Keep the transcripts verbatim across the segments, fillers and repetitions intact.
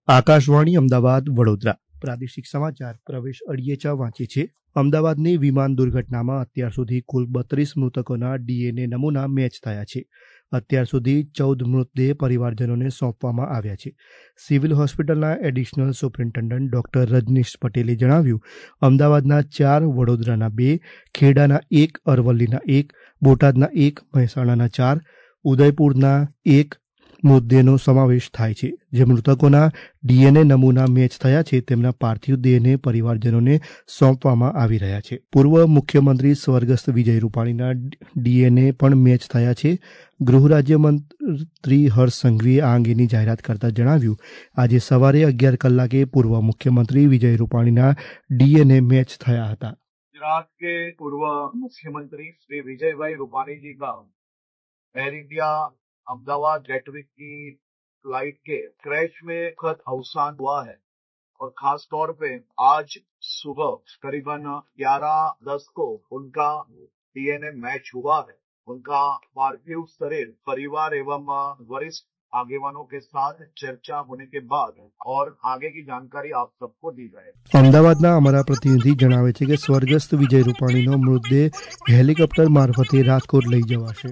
આકાશવાણી અમદાવાદ વડોદરા પ્રાદેશિક સમાચાર પ્રવેશ અડિયેચા વાંચે છે. અમદાવાદની વિમાન દુર્ઘટનામાં અત્યાર સુધી કુલ બત્રીસ મૃતકોના ડીએનએ નમૂના મેચ થયા છે. અત્યાર સુધી ચૌદ મૃતદેહ પરિવારજનોને સોંપવામાં આવ્યા છે. સિવિલ હોસ્પિટલના એડિશનલ સુપ્રિન્ટેન્ડન્ટ ડોક્ટર રજનીશ પટેલે જણાવ્યું, અમદાવાદના ચાર, વડોદરાના બે, ખેડાના એક, અરવલ્લીના એક, બોટાદના એક, મહેસાણાના ચાર, ઉદયપુરના એક મૃતદેહનો સમાવેશ થાય છે. જે મૃતકોના ડીએનએ નમૂના મેચ થયા છે તેમના પાર્થિવ દેહને પરિવારજનોને સોંપવામાં આવી રહ્યા છે. પૂર્વ મુખ્યમંત્રી સ્વર્ગસ્થ વિજય રૂપાણીના ડીએનએ પણ મેચ થયા છે. ગૃહ રાજ્યમંત્રી હર્ષ સંઘવીએ આ અંગેની જાહેરાત કરતા જણાવ્યું, આજે સવારે અગિયાર કલાકે પૂર્વ મુખ્યમંત્રી વિજય રૂપાણીના ડીએનએ મેચ થયા હતા. गुजरात के पूर्व मुख्यमंत्री श्री विजय भाई रूपाणी जी का एयर इंडिया अहमदाबाद गेटवे की फ्लाइट के क्रैश में दुखद अवसान हुआ है और खास तौर पे आज सुबह करीबन ग्यारह दस को उनका डीएनए मैच हुआ है. उनका पार्थिव शरीर परिवार एवं वरिष्ठ आगेवानों के साथ चर्चा होने के बाद और आगे की जानकारी आप सबको दी जाए. અમદાવાદના અમારા પ્રતિનિધિ જણાવે છે કે સ્વર્ગસ્થ વિજય રૂપાણીનો મૃતદેહ હેલિકોપ્ટર મારફતે રાજકોટ લઈ જવાશે.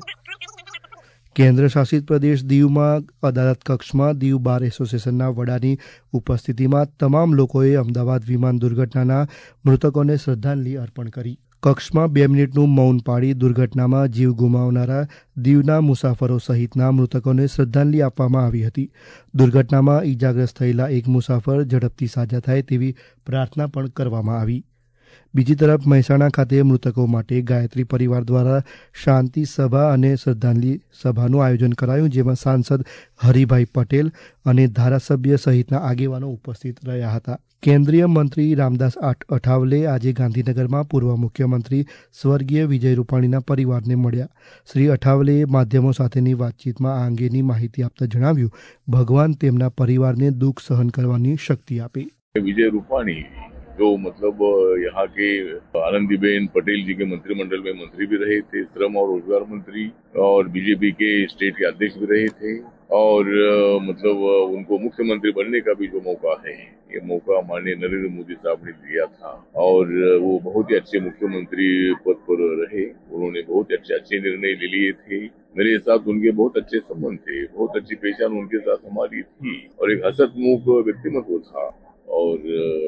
કેન્દ્ર શાસિત પ્રદેશ દીવમાં અદાલત કક્ષમાં દીવ બાર એસોસિએશનના વડાની ઉપસ્થિતિમાં તમામ લોકોએ અમદાવાદ વિમાન દુર્ઘટનાના મૃતકોને શ્રદ્ધાંજલિ અર્પણ કરી. કક્ષમાં બે મિનિટનું મૌન પાળી દુર્ઘટનામાં જીવ ગુમાવનારા દીવના મુસાફરો સહિતના મૃતકોને શ્રદ્ધાંજલિ આપવામાં આવી હતી. દુર્ઘટનામાં ઈજાગ્રસ્ત થયેલા એક મુસાફર ઝડપથી સાજા થાય તેવી પ્રાર્થના પણ કરવામાં આવી. બીજી તરફ મહેસાણા ખાતે મૃતકો માટે ગાયત્રી પરિવાર દ્વારા શાંતિ સભા અને શ્રદ્ધાંજલિ સભાનું આયોજન કરાયું, જેમાં સાંસદ હરિભાઈ પટેલ અને ધારાસભ્ય સહિતના આગેવાનો ઉપસ્થિત રહ્યા હતા. કેન્દ્રીય મંત્રી રામદાસ અઠાવલે આજે ગાંધીનગરમાં પૂર્વ મુખ્યમંત્રી સ્વર્ગીય વિજય રૂપાણીના પરિવારને મળ્યા. શ્રી અઠાવલેએ માધ્યમો સાથેની વાતચીતમાં આ અંગેની માહિતી આપતા જણાવ્યું, ભગવાન તેમના પરિવારને દુઃખ સહન કરવાની શક્તિ આપે. विजय रूपाणी जो मतलब यहाँ के आनंदीबेन पटेल जी के मंत्रिमंडल में मंत्री भी रहे थे, श्रम और रोजगार मंत्री, और बीजेपी के स्टेट के अध्यक्ष भी रहे थे, और मतलब उनको मुख्यमंत्री बनने का भी जो मौका है, ये मौका माननीय नरेंद्र मोदी साहब ने दिया था और वो बहुत ही अच्छे मुख्यमंत्री पद पर रहे. उन्होंने बहुत अच्छे अच्छे निर्णय ले लिए थे. मेरे साथ उनके बहुत अच्छे संबंध थे, बहुत अच्छी पहचान उनके साथ हमारी थी और एक हसतमुख व्यक्तिमत्व था. और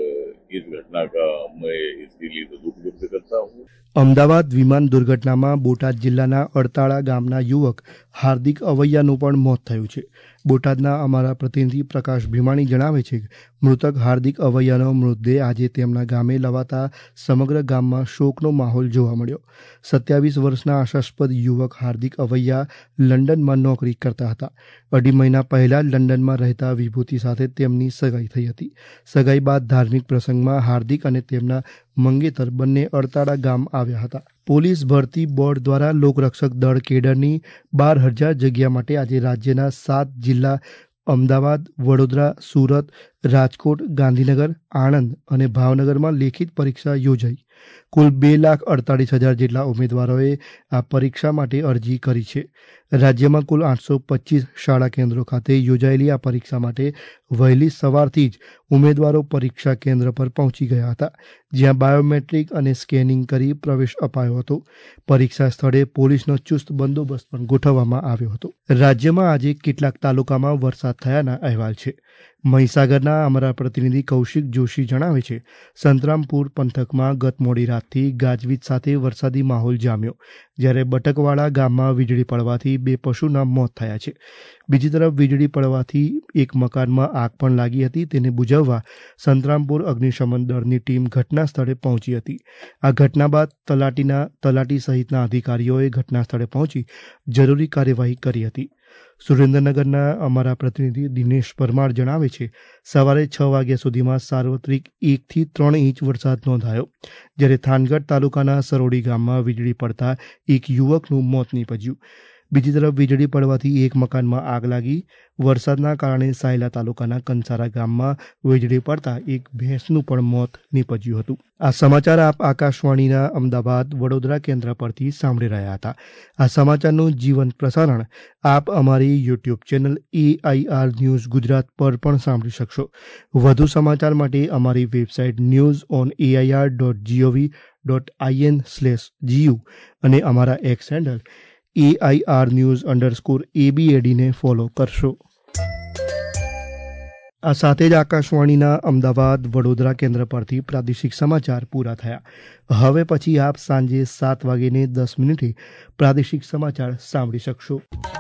इस घटना का मैं इसके लिए तो दुख व्यक्त करता हूँ. અમદાવાદ વિમાન દુર્ઘટનામાં બોટાદ જિલ્લાના અડતાળા ગામના યુવક હાર્દિક અવૈયાનું પણ મોત થયું છે. બોટાદના અમારા પ્રતિનિધિ પ્રકાશ ભીમાણી જણાવે છે કે મૃતક હાર્દિક અવૈયાનો મૃતદેહ આજે તેમના ગામે લવાતા સમગ્ર ગામમાં શોકનો માહોલ જોવા મળ્યો. સત્યાવીસ વર્ષના આશાસ્પદ યુવક હાર્દિક અવૈયા લંડનમાં નોકરી કરતા હતા. અઢી મહિના પહેલા લંડનમાં રહેતા વિભૂતિ સાથે તેમની સગાઈ થઈ હતી. સગાઈ બાદ ધાર્મિક પ્રસંગમાં હાર્દિક અને તેમના મંગેતર બંને અડતાળા ગામ આવ્યા હતા. પોલીસ ભરતી બોર્ડ દ્વારા લોકરક્ષક દળ કેડરની બાર હજાર જગ્યા માટે આજે રાજ્યના સાત જિલ્લા અમદાવાદ, વડોદરા, સુરત, રાજકોટ, ગાંધીનગર, આણંદ અને ભાવનગરમાં લેખિત પરીક્ષા યોજાઈ. કુલ બે લાખ અડતાલીસ હજાર જેટલા ઉમેદવારોએ આ પરીક્ષા માટે અરજી કરી છે. રાજ્યમાં કુલ આઠસો પચીસ શાળા કેન્દ્રો ખાતે યોજાયેલી આ પરીક્ષા માટે વહેલી સવારથી જ ઉમેદવારો પરીક્ષા કેન્દ્ર પર પહોંચી ગયા હતા, જ્યાં બાયોમેટ્રિક અને સ્કેનિંગ કરી પ્રવેશ અપાયો હતો. પરીક્ષા સ્થળે પોલીસનો ચુસ્ત બંદોબસ્ત પણ ગોઠવવામાં આવ્યો હતો. રાજ્યમાં આજે કેટલાક તાલુકામાં વરસાદ થયાના અહેવાલ છે. મહીસાગરના અમારા પ્રતિનિધિ કૌશિક જોશી જણાવે છે, સંતરામપુર પંથકમાં ગત મોડી રાતથી ગાજવીજ સાથે વરસાદી માહોલ જામ્યો, જ્યારે બટકવાડા ગામમાં વીજળી પડવાથી બે પશુના મોત થયા છે. બીજી તરફ વીજળી પડવાથી એક મકાનમાં આગ પણ લાગી હતી. તેને બુઝાવવા સંતરામપુર અગ્નિશમન દળની ટીમ ઘટના સ્થળે પહોંચી હતી. આ ઘટના બાદ તલાટીના તલાટી સહિતના અધિકારીઓએ ઘટના સ્થળે પહોંચી જરૂરી કાર્યવાહી કરી હતી. સુરેન્દ્રનગરના અમારા પ્રતિનિધિ દિનેશ પરમાર જણાવે છે, સવારે છ વાગ્યા સુધીમાં સાર્વત્રિક એકથી ત્રણ ઇંચ વરસાદ નોંધાયો, જ્યારે થાનગઢ તાલુકાના સરોડી ગામમાં વીજળી પડતા એક યુવકનું મોત નીપજ્યું. બીજી તરફ વીજળી પડવાથી એક મકાનમાં આગ લાગી. વરસાદના કારણે સાયલા તાલુકાના કંસારા ગામમાં વીજળી પડતા એક ભેંસનું પણ મોત નીપજ્યું હતું. આ સમાચાર આપ આકાશવાણીના અમદાવાદ વડોદરા કેન્દ્ર પરથી સાંભળી રહ્યા હતા. આ સમાચારનું જીવંત પ્રસારણ આપ અમારી YouTube channel AIR news Gujarat પર પણ સાંભળી શકશો. વધુ સમાચાર માટે અમારી website news on AIR dot GOV dot IN slash GU અને અમારા X handle AIR news underscore એબીએડીને ફોલો કરશો. આ સાથે જ આકાશવાણીના અમદાવાદ વડોદરા કેન્દ્ર પરથી પ્રાદેશિક સમાચાર પૂરા થયા. હવે પછી આપ સાંજે સાત વાગ્યે દસ મિનિટે પ્રાદેશિક સમાચાર સાંભળી શકશો.